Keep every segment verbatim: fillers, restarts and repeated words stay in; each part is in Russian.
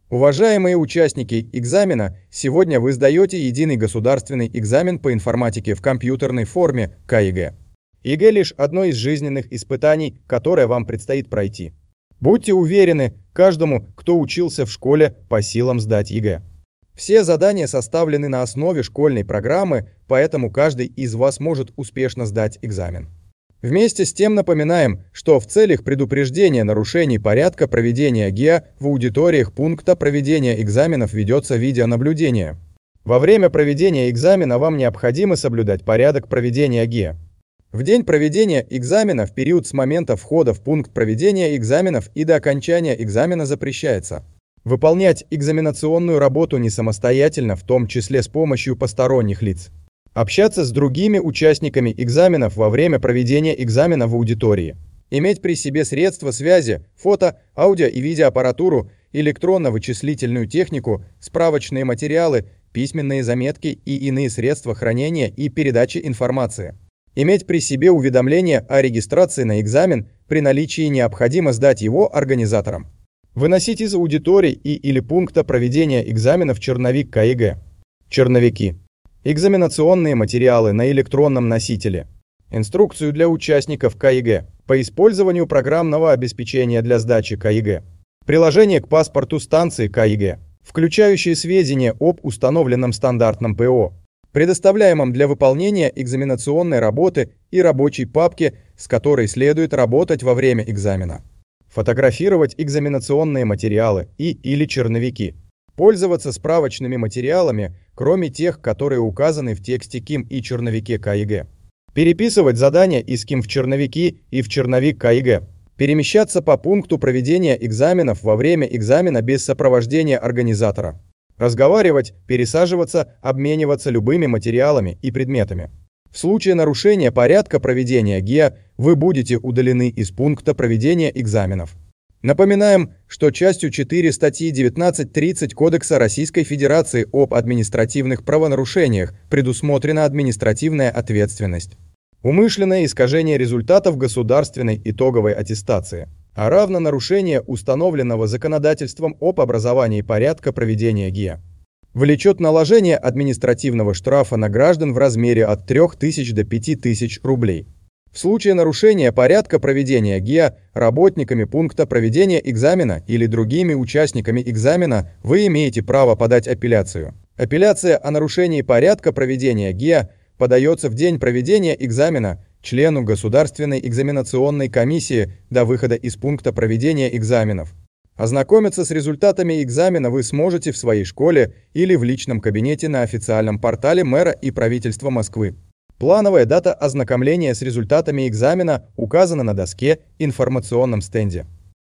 Уважаемые участники экзамена, сегодня вы сдаете единый государственный экзамен по информатике в компьютерной форме ка е гэ. ЕГЭ лишь одно из жизненных испытаний, которое вам предстоит пройти. Будьте уверены, каждому, кто учился в школе, по силам сдать ЕГЭ. Все задания составлены на основе школьной программы, поэтому каждый из вас может успешно сдать экзамен. Вместе с тем напоминаем, что в целях предупреждения нарушений порядка проведения ГИА в аудиториях пункта проведения экзаменов ведется видеонаблюдение. Во время проведения экзамена вам необходимо соблюдать порядок проведения ГИА. В день проведения экзамена в период с момента входа в пункт проведения экзаменов и до окончания экзамена запрещается выполнять экзаменационную работу не самостоятельно, в том числе с помощью посторонних лиц. Общаться с другими участниками экзаменов во время проведения экзамена в аудитории. Иметь при себе средства связи, фото, аудио и видеоаппаратуру, электронно-вычислительную технику, справочные материалы, письменные заметки и иные средства хранения и передачи информации. Иметь при себе уведомление о регистрации на экзамен, при наличии необходимо сдать его организаторам. Выносить из аудиторий и или пункта проведения экзаменов черновик ка е гэ. Черновики. Экзаменационные материалы на электронном носителе. Инструкцию для участников ка е гэ по использованию программного обеспечения для сдачи ка е гэ. Приложение к паспорту станции ка е гэ, включающие сведения об установленном стандартном пэ о, предоставляемом для выполнения экзаменационной работы и рабочей папки, с которой следует работать во время экзамена. Фотографировать экзаменационные материалы и или черновики. Пользоваться справочными материалами, кроме тех, которые указаны в тексте КИМ и черновике ка е гэ. Переписывать задания из КИМ в черновики и в черновик ка е гэ. Перемещаться по пункту проведения экзаменов во время экзамена без сопровождения организатора. Разговаривать, пересаживаться, обмениваться любыми материалами и предметами. В случае нарушения порядка проведения ГИА вы будете удалены из пункта проведения экзаменов. Напоминаем, что частью четыре статьи девятнадцать тридцать Кодекса Российской Федерации об административных правонарушениях предусмотрена административная ответственность. Умышленное искажение результатов государственной итоговой аттестации, а равно нарушение установленного законодательством об образовании порядка проведения ГИА, влечет наложение административного штрафа на граждан в размере от трёх тысяч до пяти тысяч рублей. В случае нарушения порядка проведения ГИА работниками пункта проведения экзамена или другими участниками экзамена вы имеете право подать апелляцию. Апелляция о нарушении порядка проведения ГИА подается в день проведения экзамена члену Государственной экзаменационной комиссии до выхода из пункта проведения экзаменов. Ознакомиться с результатами экзамена вы сможете в своей школе или в личном кабинете на официальном портале мэра и правительства Москвы. Плановая дата ознакомления с результатами экзамена указана на доске в информационном стенде.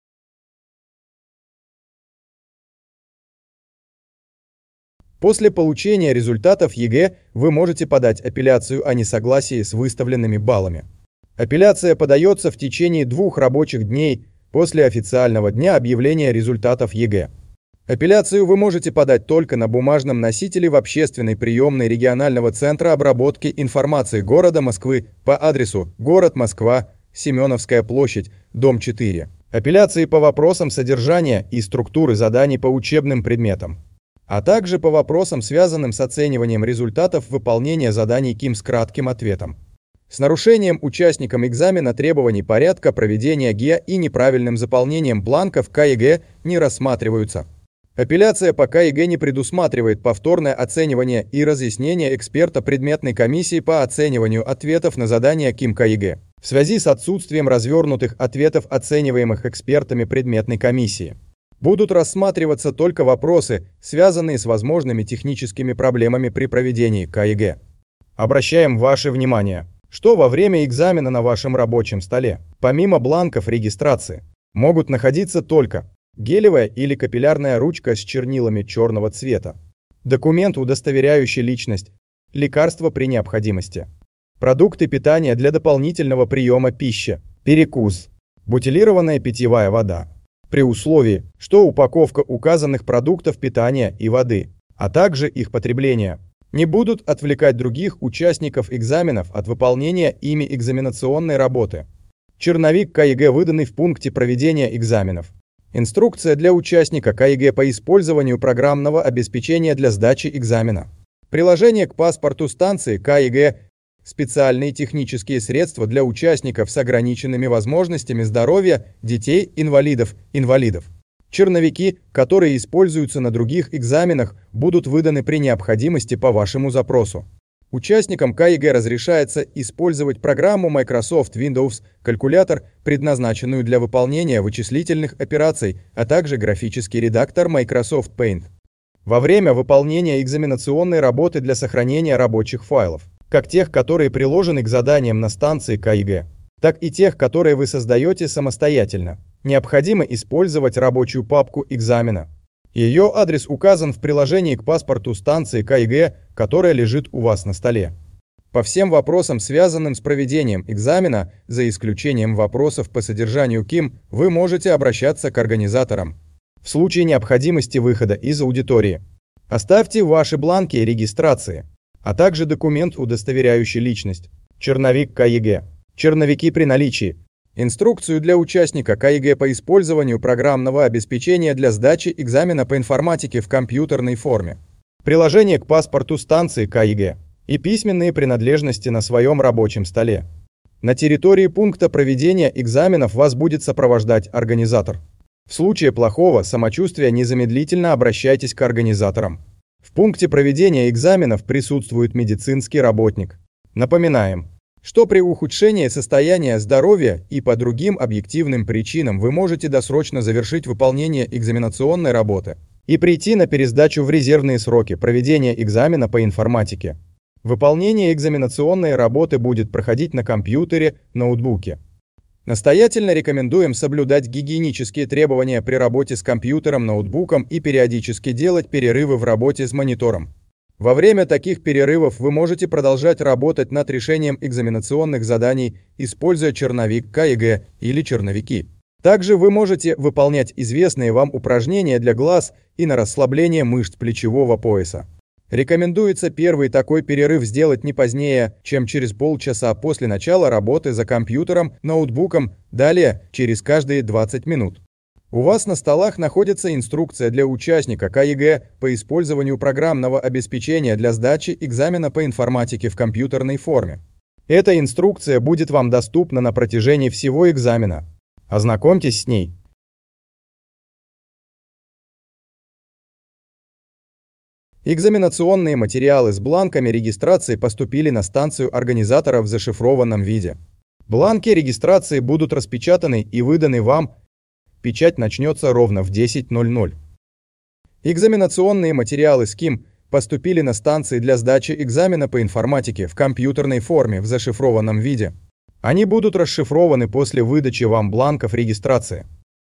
После получения результатов ЕГЭ вы можете подать апелляцию о несогласии с выставленными баллами. Апелляция подается в течение двух рабочих дней после официального дня объявления результатов ЕГЭ. Апелляцию вы можете подать только на бумажном носителе в общественной приемной регионального центра обработки информации города Москвы по адресу город Москва, Семеновская площадь, дом четыре. Апелляции по вопросам содержания и структуры заданий по учебным предметам, а также по вопросам, связанным с оцениванием результатов выполнения заданий КИМ с кратким ответом. С нарушением участникам экзамена требований порядка проведения ГИА и неправильным заполнением бланков ка е гэ не рассматриваются. Апелляция по ка е гэ не предусматривает повторное оценивание и разъяснение эксперта предметной комиссии по оцениванию ответов на задания КИМ ка е гэ в связи с отсутствием развернутых ответов оцениваемых экспертами предметной комиссии. Будут рассматриваться только вопросы, связанные с возможными техническими проблемами при проведении ка е гэ. Обращаем ваше внимание, что во время экзамена на вашем рабочем столе, помимо бланков регистрации, могут находиться только гелевая или капиллярная ручка с чернилами черного цвета, документ, удостоверяющий личность, лекарства при необходимости, продукты питания для дополнительного приема пищи, перекус, бутилированная питьевая вода, при условии, что упаковка указанных продуктов питания и воды, а также их потребление, не будут отвлекать других участников экзаменов от выполнения ими экзаменационной работы. Черновик ка е гэ, выданный в пункте проведения экзаменов. Инструкция для участника КАИГЭ по использованию программного обеспечения для сдачи экзамена. Приложение к паспорту станции КАИГЭ. Специальные технические средства для участников с ограниченными возможностями здоровья, детей, инвалидов, инвалидов. Черновики, которые используются на других экзаменах, будут выданы при необходимости по вашему запросу. Участникам КАИГЭ разрешается использовать программу Microsoft Windows Calculator, предназначенную для выполнения вычислительных операций, а также графический редактор Microsoft Paint. Во время выполнения экзаменационной работы для сохранения рабочих файлов, как тех, которые приложены к заданиям на станции КАИГЭ, так и тех, которые вы создаете самостоятельно, необходимо использовать рабочую папку экзамена. Ее адрес указан в приложении к паспорту станции КАИГЭ, которая лежит у вас на столе. По всем вопросам, связанным с проведением экзамена, за исключением вопросов по содержанию КИМ, вы можете обращаться к организаторам. В случае необходимости выхода из аудитории, оставьте ваши бланки регистрации, а также документ, удостоверяющий личность, черновик КАИГЭ, черновики при наличии, инструкцию для участника КАИГЭ по использованию программного обеспечения для сдачи экзамена по информатике в компьютерной форме, приложение к паспорту станции КАИГЭ и письменные принадлежности на своем рабочем столе. На территории пункта проведения экзаменов вас будет сопровождать организатор. В случае плохого самочувствия незамедлительно обращайтесь к организаторам. В пункте проведения экзаменов присутствует медицинский работник. Напоминаем, что при ухудшении состояния здоровья и по другим объективным причинам вы можете досрочно завершить выполнение экзаменационной работы и прийти на пересдачу в резервные сроки проведения экзамена по информатике. Выполнение экзаменационной работы будет проходить на компьютере, ноутбуке. Настоятельно рекомендуем соблюдать гигиенические требования при работе с компьютером, ноутбуком и периодически делать перерывы в работе с монитором. Во время таких перерывов вы можете продолжать работать над решением экзаменационных заданий, используя черновик КАИГЭ или черновики. Также вы можете выполнять известные вам упражнения для глаз и на расслабление мышц плечевого пояса. Рекомендуется первый такой перерыв сделать не позднее, чем через полчаса после начала работы за компьютером, ноутбуком, далее через каждые двадцать минут. У вас на столах находится инструкция для участника КАИГЭ по использованию программного обеспечения для сдачи экзамена по информатике в компьютерной форме. Эта инструкция будет вам доступна на протяжении всего экзамена. Ознакомьтесь с ней. Экзаменационные материалы с бланками регистрации поступили на станцию организатора в зашифрованном виде. Бланки регистрации будут распечатаны и выданы вам. Печать начнется ровно в десять ноль ноль. Экзаменационные материалы с КИМ поступили на станции для сдачи экзамена по информатике в компьютерной форме в зашифрованном виде. Они будут расшифрованы после выдачи вам бланков регистрации.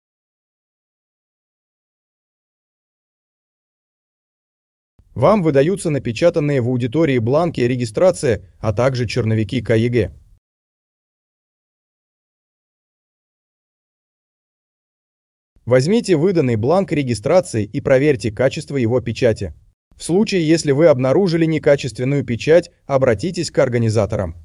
Вам выдаются напечатанные в аудитории бланки регистрации, а также черновики КАИГЭ. Возьмите выданный бланк регистрации и проверьте качество его печати. В случае, если вы обнаружили некачественную печать, обратитесь к организаторам.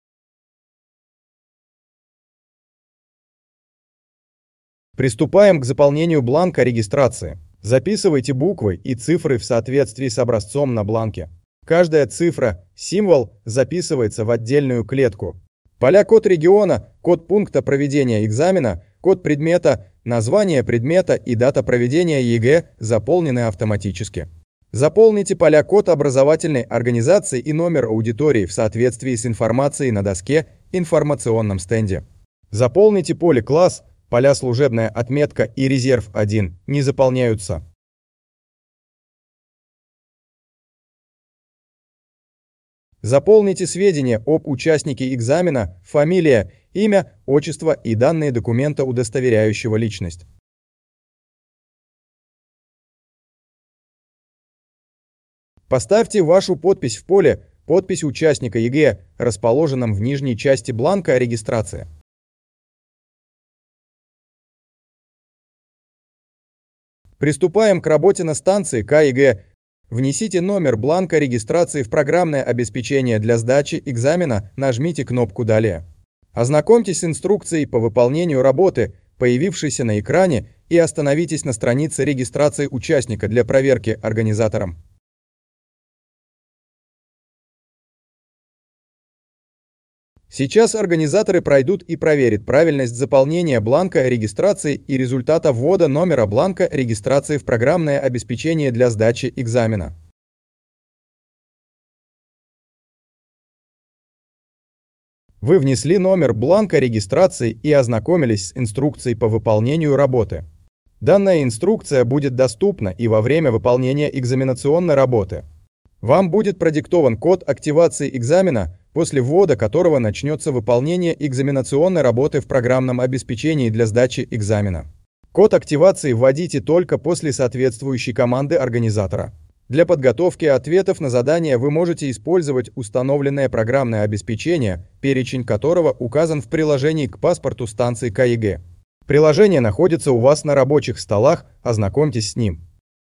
Приступаем к заполнению бланка регистрации. Записывайте буквы и цифры в соответствии с образцом на бланке. Каждая цифра, символ записывается в отдельную клетку. Поля код региона, код пункта проведения экзамена, код предмета, название предмета и дата проведения ЕГЭ заполнены автоматически. Заполните поля код образовательной организации и номер аудитории в соответствии с информацией на доске информационном стенде. Заполните поле класс. Поля служебная отметка и резерв один не заполняются. Заполните сведения об участнике экзамена, фамилия, имя, отчество и данные документа, удостоверяющего личность. Поставьте вашу подпись в поле «Подпись участника ЕГЭ», расположенном в нижней части бланка регистрации. Приступаем к работе на станции КАИГЭ. Внесите номер бланка регистрации в программное обеспечение для сдачи экзамена, нажмите кнопку «Далее». Ознакомьтесь с инструкцией по выполнению работы, появившейся на экране, и остановитесь на странице регистрации участника для проверки организатором. Сейчас организаторы пройдут и проверят правильность заполнения бланка регистрации и результата ввода номера бланка регистрации в программное обеспечение для сдачи экзамена. Вы внесли номер бланка регистрации и ознакомились с инструкцией по выполнению работы. Данная инструкция будет доступна и во время выполнения экзаменационной работы. Вам будет продиктован код активации экзамена, после ввода которого начнется выполнение экзаменационной работы в программном обеспечении для сдачи экзамена. Код активации вводите только после соответствующей команды организатора. Для подготовки ответов на задания вы можете использовать установленное программное обеспечение, перечень которого указан в приложении к паспорту станции КАИГЭ. Приложение находится у вас на рабочих столах, ознакомьтесь с ним.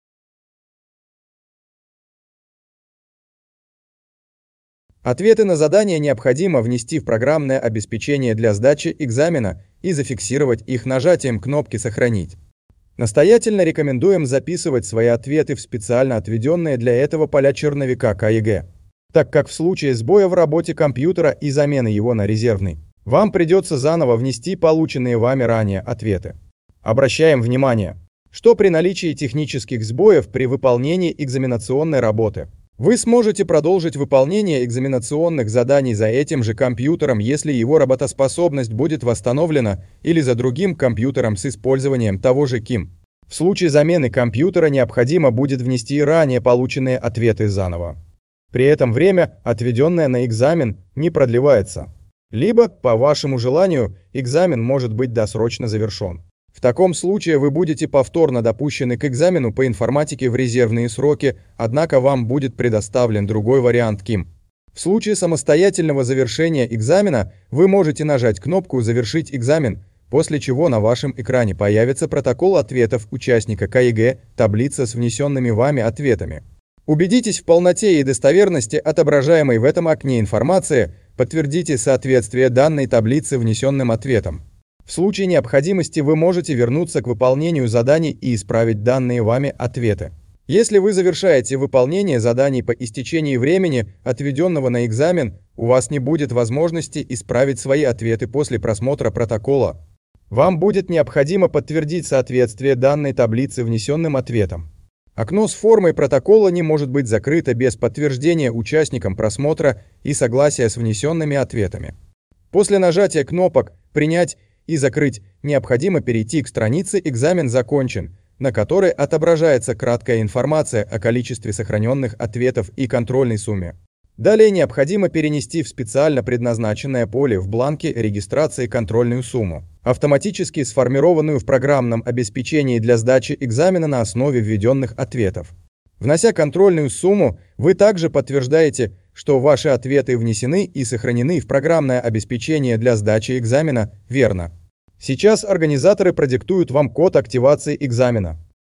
Ответы на задания необходимо внести в программное обеспечение для сдачи экзамена и зафиксировать их нажатием кнопки «Сохранить». Настоятельно рекомендуем записывать свои ответы в специально отведенные для этого поля черновика КАИГЭ, так как в случае сбоя в работе компьютера и замены его на резервный, вам придется заново внести полученные вами ранее ответы. Обращаем внимание, что при наличии технических сбоев при выполнении экзаменационной работы вы сможете продолжить выполнение экзаменационных заданий за этим же компьютером, если его работоспособность будет восстановлена, или за другим компьютером с использованием того же КИМ. В случае замены компьютера необходимо будет внести ранее полученные ответы заново. При этом время, отведенное на экзамен, не продлевается. Либо, по вашему желанию, экзамен может быть досрочно завершен. В таком случае вы будете повторно допущены к экзамену по информатике в резервные сроки, однако вам будет предоставлен другой вариант КИМ. В случае самостоятельного завершения экзамена вы можете нажать кнопку «Завершить экзамен», после чего на вашем экране появится протокол ответов участника КАИГЭ, таблица с внесенными вами ответами. Убедитесь в полноте и достоверности отображаемой в этом окне информации, подтвердите соответствие данной таблицы внесенным ответам. В случае необходимости вы можете вернуться к выполнению заданий и исправить данные вами ответы. Если вы завершаете выполнение заданий по истечении времени, отведенного на экзамен, у вас не будет возможности исправить свои ответы после просмотра протокола. Вам будет необходимо подтвердить соответствие данной таблицы внесенным ответам. Окно с формой протокола не может быть закрыто без подтверждения участникам просмотра и согласия с внесенными ответами. После нажатия кнопок «Принять» и «Закрыть» необходимо перейти к странице «Экзамен закончен», на которой отображается краткая информация о количестве сохраненных ответов и контрольной сумме. Далее необходимо перенести в специально предназначенное поле в бланке регистрации контрольную сумму, автоматически сформированную в программном обеспечении для сдачи экзамена на основе введенных ответов. Внося контрольную сумму, вы также подтверждаете, что ваши ответы внесены и сохранены в программное обеспечение для сдачи экзамена верно. Сейчас организаторы продиктуют вам код активации экзамена.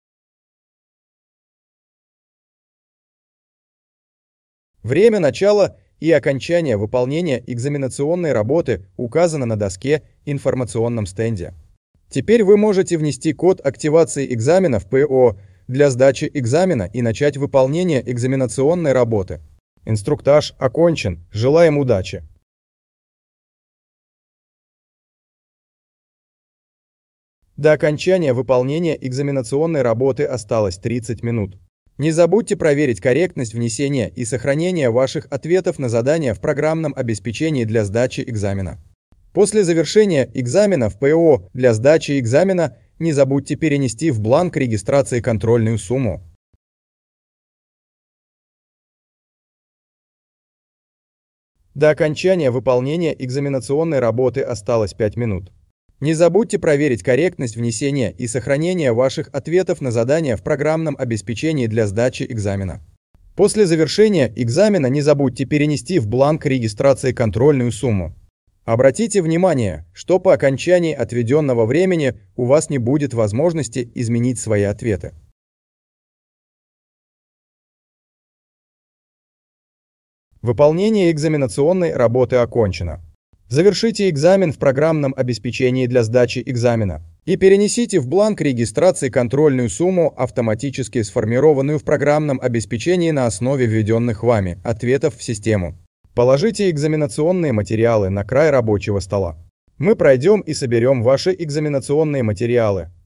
Время начала и окончания выполнения экзаменационной работы указано на доске информационном стенде. Теперь вы можете внести код активации экзамена в ПО для сдачи экзамена и начать выполнение экзаменационной работы. Инструктаж окончен. Желаем удачи! До окончания выполнения экзаменационной работы осталось тридцать минут. Не забудьте проверить корректность внесения и сохранения ваших ответов на задания в программном обеспечении для сдачи экзамена. После завершения экзамена в ПО для сдачи экзамена не забудьте перенести в бланк регистрации контрольную сумму. До окончания выполнения экзаменационной работы осталось пять минут. Не забудьте проверить корректность внесения и сохранения ваших ответов на задания в программном обеспечении для сдачи экзамена. После завершения экзамена не забудьте перенести в бланк регистрации контрольную сумму. Обратите внимание, что по окончании отведенного времени у вас не будет возможности изменить свои ответы. Выполнение экзаменационной работы окончено. Завершите экзамен в программном обеспечении для сдачи экзамена. И перенесите в бланк регистрации контрольную сумму, автоматически сформированную в программном обеспечении на основе введенных вами ответов в систему. Положите экзаменационные материалы на край рабочего стола. Мы пройдем и соберем ваши экзаменационные материалы.